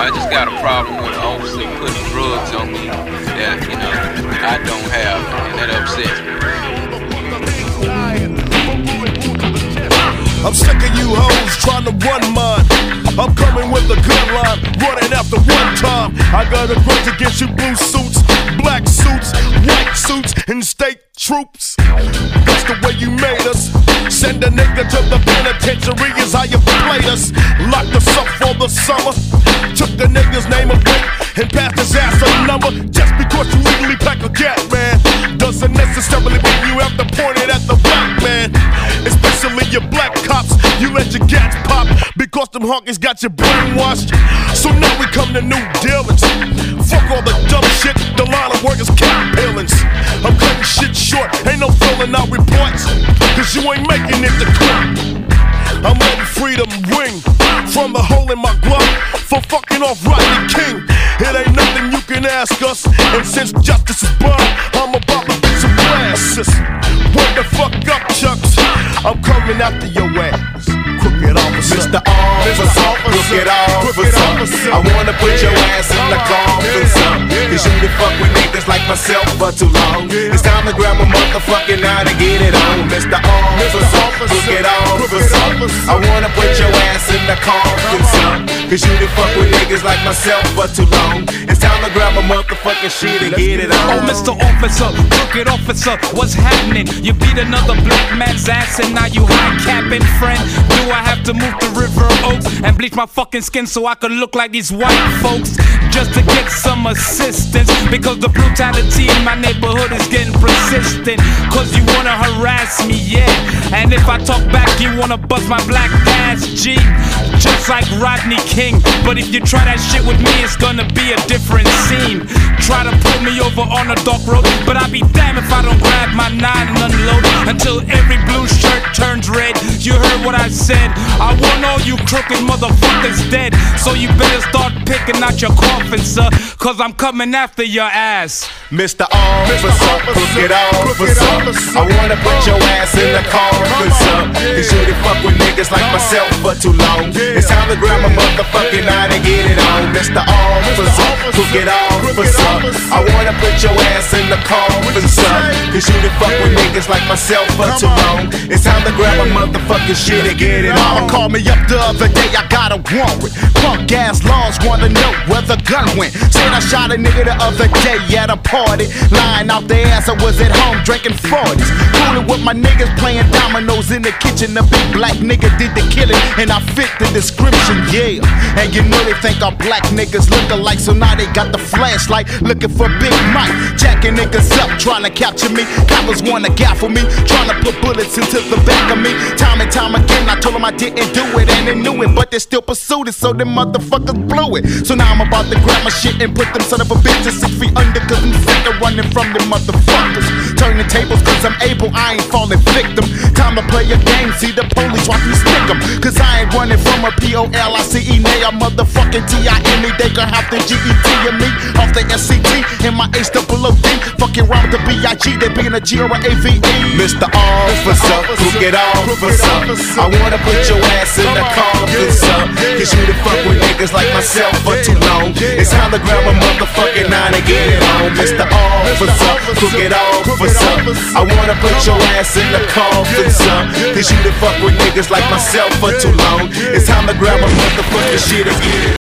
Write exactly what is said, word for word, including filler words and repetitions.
I just got a problem with the officer putting drugs on me that, you know, I don't have, and that upsets me. I'm sick of you hoes trying to run mine. I'm coming with a gun line, running after one time. I got a grudge against you blue suits, black suits, white suits, and state troops. That's the way you made us. Send a nigga to the penitentiary is how you played us. Locked us up for the summer. Took the nigga's name away and passed his ass a number. Just because you legally pack a gat, man, doesn't necessarily mean you have to point it at the black man. Especially your black cops, you let your gats pop because them honkies got you brainwashed. So now we come to new dealings. Fuck all the dumb shit, the line of work is cat peelings. I'm cutting shit short, ain't no filling out reports, cause you ain't making it to court. I'm letting freedom ring from the hole in my glove for fucking off Rodney King. It ain't nothing you can ask us, and since justice is blind, I'm about to get some glasses. What the fuck up, Chucks? I'm coming after your ass, crooked officer. Mister Officer, crooked officer, I wanna put your ass in the coffin, son. Cause you done fuck with niggas like myself for too long. It's time to grab a motherfucking eye to get it on. Mister Officer, crooked officer, I wanna put your ass in the coffin, son. Cause you done fuck with niggas like myself for too long. It's time to grab a motherfucking shit and get it on. Oh, Mister Officer, crooked officer, what's happening? You beat another black man's ass and now you high capping, friend. Do I have to move to River Oaks and bleach my fucking skin so I could look like these white folks just to get some assistance? Because the brutality in my neighborhood is getting persistent. Cause you wanna harass me, yeah. And if I talk back, you wanna bust my black ass, G. Just like Rodney King. But if you try that shit with me, it's gonna be a different scene. Try to pull me over on a dark road, but I'll be damned if I don't grab my nine and unload until every blue shirt turns red. You heard what I said. I want all you crooked motherfuckers dead. So you better start picking out your coffin, sir, cause I'm coming after your ass. Mister Officer, crooked officer, I wanna put your ass in the coffin, sir. Cause you done fuck with niggas like myself for too long. It's time to grab my motherfucking eye and get it on. Mister Officer, crooked officer, I wanna put your ass in the coffin, sir. Cause you done fuck with niggas like myself for too long. It's time to grab my motherfucking shit and get it on. Call me up the other day, I got a warrant. Punk ass laws wanna know where the gun went. Said I shot a nigga the other day at a party. Lying out the ass, I was at home drinking forties. Cooling with my niggas playing dominoes in the kitchen. The big black nigga did the killing, and I fit the description, yeah. And you know they think our black niggas look alike, so now they got the flashlight looking for Big Mike. Jacking niggas up, trying to capture me. Coppers wanna gaffle me, trying to put bullets into the back of me. Time and time again, I told them I didn't do it, and they knew it, but they still pursued it, so them motherfuckers blew it. So now I'm about to grab my shit and put them son of a bitches six feet under, cause I'm sick of running from them motherfuckers. Turn the tables, cause I'm able, I ain't falling victim. Time to play a game, see the police watch me stick them. Cause I ain't running from a P O L I C E, nay, a motherfucking T I M E. They gon' have to G E T of me, off the S C T, and my H double O D. Fucking round the B I G, they being a G or a A V E. Mister Officer, crooked officer, I wanna put your ass in the coffin, sir. Cause you done fuck with niggas like myself for too long. It's time to grab a motherfucking nine and get it on. Mister Officer, crooked officer, I wanna put your ass in the coffin, sir. Cause you done fuck with niggas like myself for too long. It's time to grab a motherfucking shit and get it.